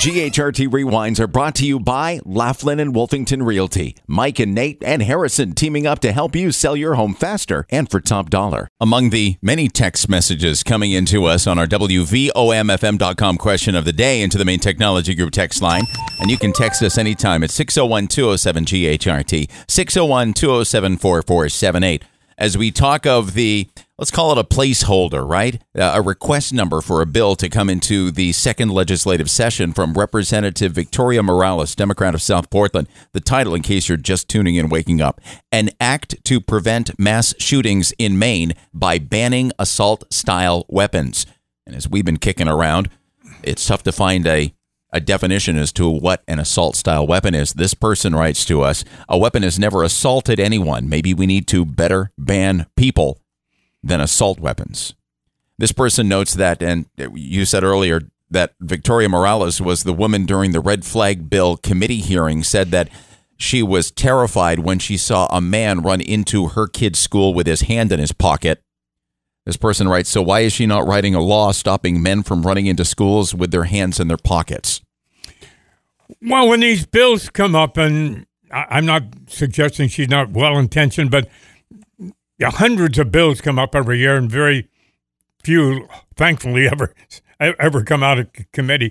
GHRT Rewinds are brought to you by Laughlin and Wolfington Realty. Mike and Nate and Harrison teaming up to help you sell your home faster and for top dollar. Among the many text messages coming into us on our WVOMFM.com question of the day into the Main Technology Group text line. And you can text us anytime at 601-207-GHRT, 601-207-4478. As we talk of the, let's call it a placeholder, right? A request number for a bill to come into the second legislative session from Representative Victoria Morales, Democrat of South Portland. The title, in case you're just tuning in, waking up, an act to prevent mass shootings in Maine by banning assault-style weapons. And as we've been kicking around, it's tough to find a definition as to what an assault-style weapon is. This person writes to us, a weapon has never assaulted anyone. Maybe we need to better ban people than assault weapons. This person notes that, and you said earlier that Victoria Morales was the woman during the Red Flag Bill committee hearing, said that she was terrified when she saw a man run into her kid's school with his hand in his pocket. This person writes, so why is she not writing a law stopping men from running into schools with their hands in their pockets? Well, when these bills come up, and I'm not suggesting she's not well-intentioned, but hundreds of bills come up every year, and very few, thankfully, ever come out of committee.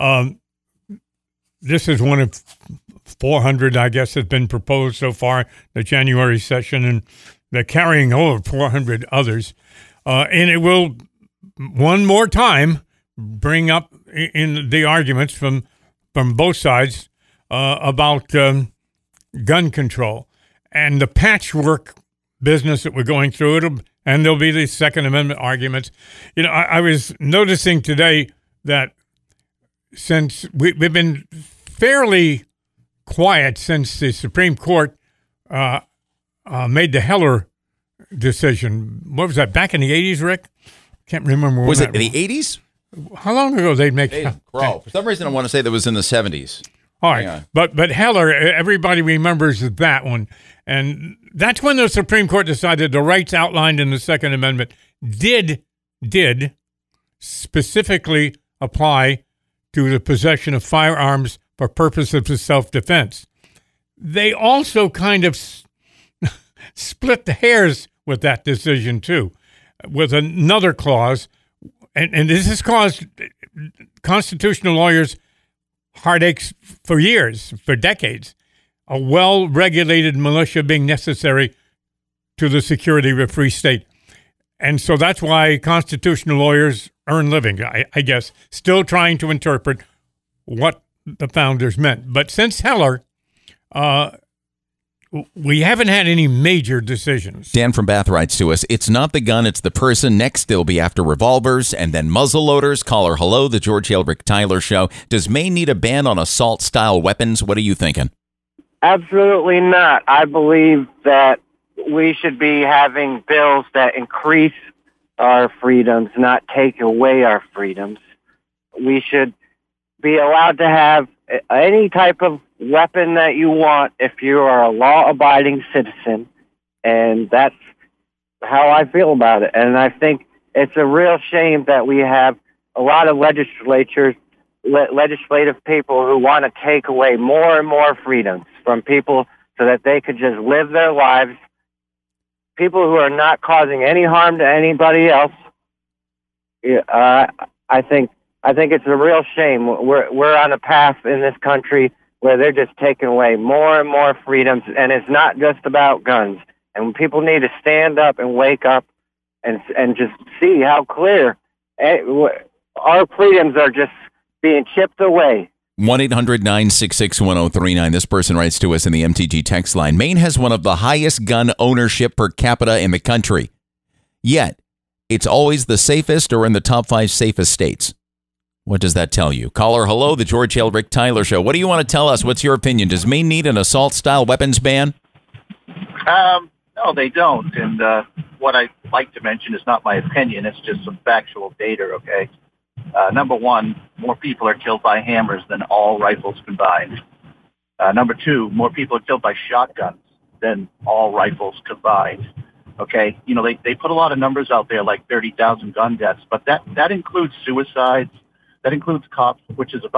This is one of 400, I guess, has been proposed so far, the January session, and they're carrying over 400 others. And it will, one more time, bring up in the arguments from both sides about gun control and the patchwork business that we're going through. And there'll be the Second Amendment arguments. You know, I was noticing today that since we've been fairly quiet since the Supreme Court made the Heller decision. What was that, back in the 80s, Rick? Can't remember. Was it in the 80s? How long ago they'd make Crow. For some reason, I want to say that was in the 70s. All right. But Heller, everybody remembers that one. And that's when the Supreme Court decided the rights outlined in the Second Amendment did specifically apply to the possession of firearms for purposes of self-defense. They also kind of split the hairs with that decision, too, with another clause. And this has caused constitutional lawyers heartaches for years, for decades. A well-regulated militia being necessary to the security of a free state. And so that's why constitutional lawyers earn living, I guess, still trying to interpret what the founders meant. But since Heller, we haven't had any major decisions. Dan from Bath writes to us, it's not the gun, it's the person. Next, they'll be after revolvers and then muzzle loaders. Caller, hello, the George Hale Rick Tyler Show. Does Maine need a ban on assault-style weapons? What are you thinking? Absolutely not. I believe that we should be having bills that increase our freedoms, not take away our freedoms. We should be allowed to have any type of weapon that you want if you are a law-abiding citizen, and that's how I feel about it. And I think it's a real shame that we have a lot of legislative people who want to take away more and more freedoms from people so that they could just live their lives, people who are not causing any harm to anybody else. I think it's a real shame. We're on a path in this country where they're just taking away more and more freedoms, and it's not just about guns. And people need to stand up and wake up and just see how clear our freedoms are just being chipped away. 1-800-966-1039. This person writes to us in the MTG text line. Maine has one of the highest gun ownership per capita in the country. Yet, it's always the safest or in the top 5 safest states. What does that tell you? Caller, hello, the George Hale Rick Tyler Show. What do you want to tell us? What's your opinion? Does Maine need an assault-style weapons ban? No, they don't. And what I'd like to mention is not my opinion. It's just some factual data, okay? Number one, more people are killed by hammers than all rifles combined. Number two, more people are killed by shotguns than all rifles combined. Okay, you know, they put a lot of numbers out there, like 30,000 gun deaths, but that includes suicides, that includes cops, which is about,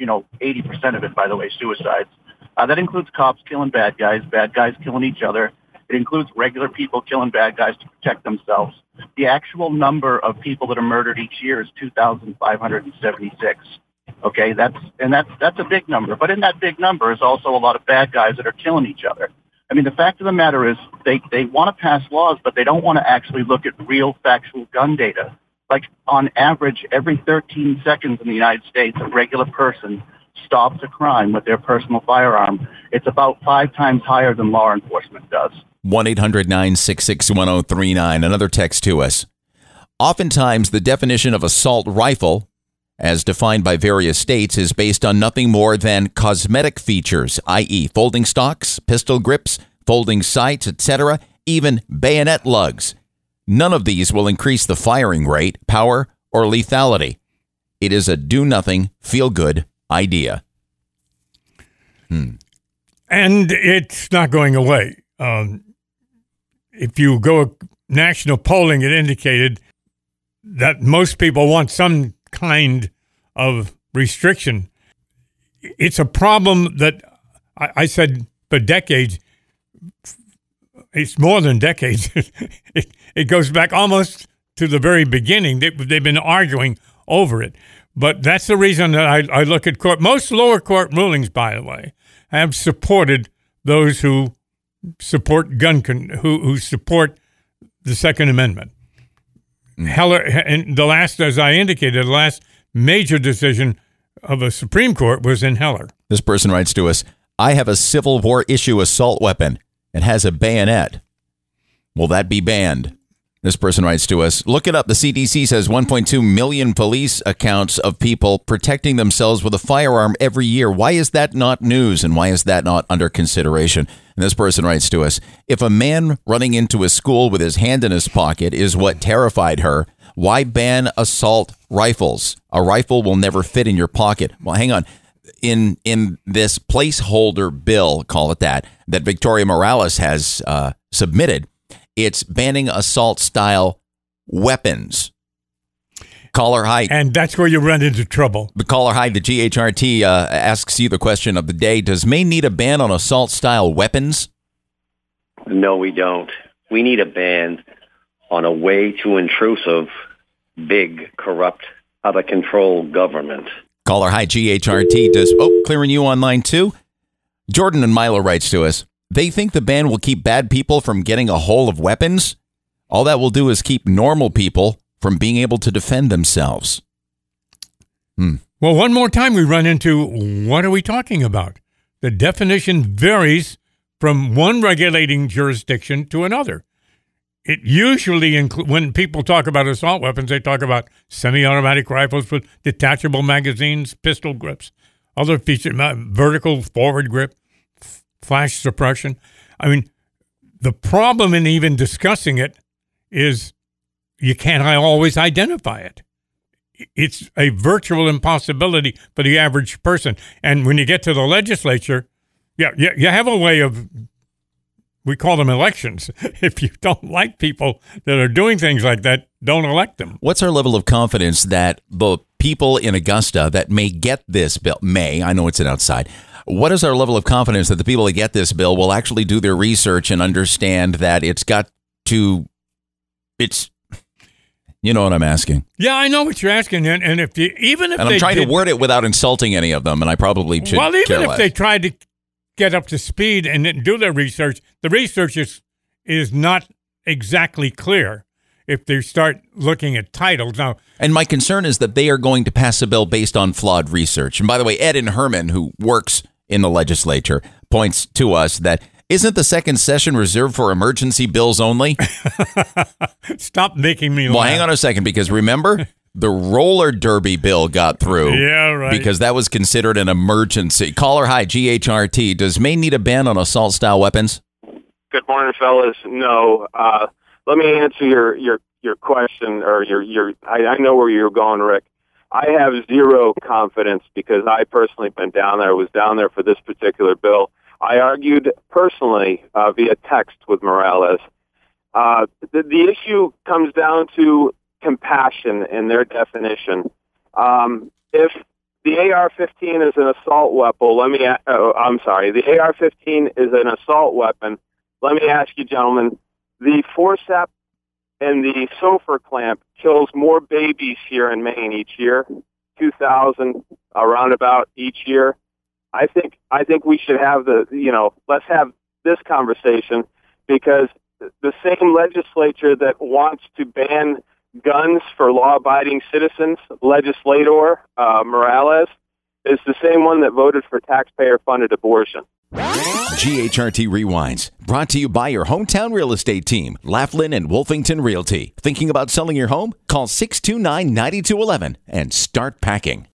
80% of it, by the way, suicides. That includes cops killing bad guys killing each other. It includes regular people killing bad guys to protect themselves. The actual number of people that are murdered each year is 2,576. Okay, that's a big number. But in that big number is also a lot of bad guys that are killing each other. I mean, the fact of the matter is they want to pass laws, but they don't want to actually look at real factual gun data. Like, on average, every 13 seconds in the United States, a regular person stops a crime with their personal firearm. It's about 5 times higher than law enforcement does. 1-800-966-1039. Another text to us. Oftentimes, the definition of assault rifle, as defined by various states, is based on nothing more than cosmetic features, i.e. folding stocks, pistol grips, folding sights, etc., even bayonet lugs. None of these will increase the firing rate, power, or lethality. It is a do-nothing, feel-good idea. And it's not going away. If you go national polling, it indicated that most people want some kind of restriction. It's a problem that I said for decades. It's more than decades. It goes back almost to the very beginning. They've been arguing over it. But that's the reason that I look at court. Most lower court rulings, by the way, have supported those who support who support the Second Amendment. Heller, and as I indicated, the last major decision of a Supreme Court was in Heller. This person writes to us, I have a Civil War issue assault weapon. It has a bayonet. Will that be banned? This person writes to us, look it up. The CDC says 1.2 million police accounts of people protecting themselves with a firearm every year. Why is that not news, and why is that not under consideration? And this person writes to us, if a man running into a school with his hand in his pocket is what terrified her, why ban assault rifles? A rifle will never fit in your pocket. Well, hang on. In this placeholder bill, call it that Victoria Morales has submitted, it's banning assault-style weapons. Caller, hi. And that's where you run into trouble. The caller, hi. The GHRT asks you the question of the day. Does Maine need a ban on assault-style weapons? No, we don't. We need a ban on a way too intrusive, big, corrupt, out-of-control government. Caller, hi. GHRT does... clearing you on line 2. Jordan and Milo writes to us. They think the ban will keep bad people from getting a hold of weapons. All that will do is keep normal people from being able to defend themselves. Well, one more time we run into, what are we talking about? The definition varies from one regulating jurisdiction to another. It usually, when people talk about assault weapons, they talk about semi-automatic rifles with detachable magazines, pistol grips, other features, vertical forward grip, flash suppression. I mean, the problem in even discussing it is you can't always identify it. It's a virtual impossibility for the average person. And when you get to the legislature, you have a way of, we call them elections. If you don't like people that are doing things like that, don't elect them. What's our level of confidence that the people in Augusta that may get this bill, I know it's an outside, what is our level of confidence that the people that get this bill will actually do their research and understand that you know what I'm asking? Yeah, I know what you're asking. And I'm trying to word it without insulting any of them, and I probably should. Well, even if less. they tried to get up to speed and then do their research, the research is not exactly clear if they start looking at titles. Now, and my concern is that they are going to pass a bill based on flawed research. And by the way, Ed and Herman, who works in the legislature, points to us that isn't the second session reserved for emergency bills only? Stop making me laugh. Well, hang on a second, because remember, the roller derby bill got through. Yeah, right. Because that was considered an emergency. Caller, hi, GHRT. Does Maine need a ban on assault-style weapons? Good morning, fellas. No. Let me answer your question, or I know where you're going, Rick. I have zero confidence because I personally been down there. I was down there for this particular bill. I argued personally via text with Morales. The issue comes down to compassion in their definition. If The AR-15 is an assault weapon. The AR-15 is an assault weapon. Let me ask you, gentlemen, the forceps and the SOFR clamp kills more babies here in Maine each year, 2,000 around about each year. I think we should have let's have this conversation, because the same legislature that wants to ban guns for law-abiding citizens, legislator Morales, is the same one that voted for taxpayer-funded abortion. GHRT Rewinds, brought to you by your hometown real estate team, Laughlin and Wolfington Realty. Thinking about selling your home? Call 629-9211 and start packing.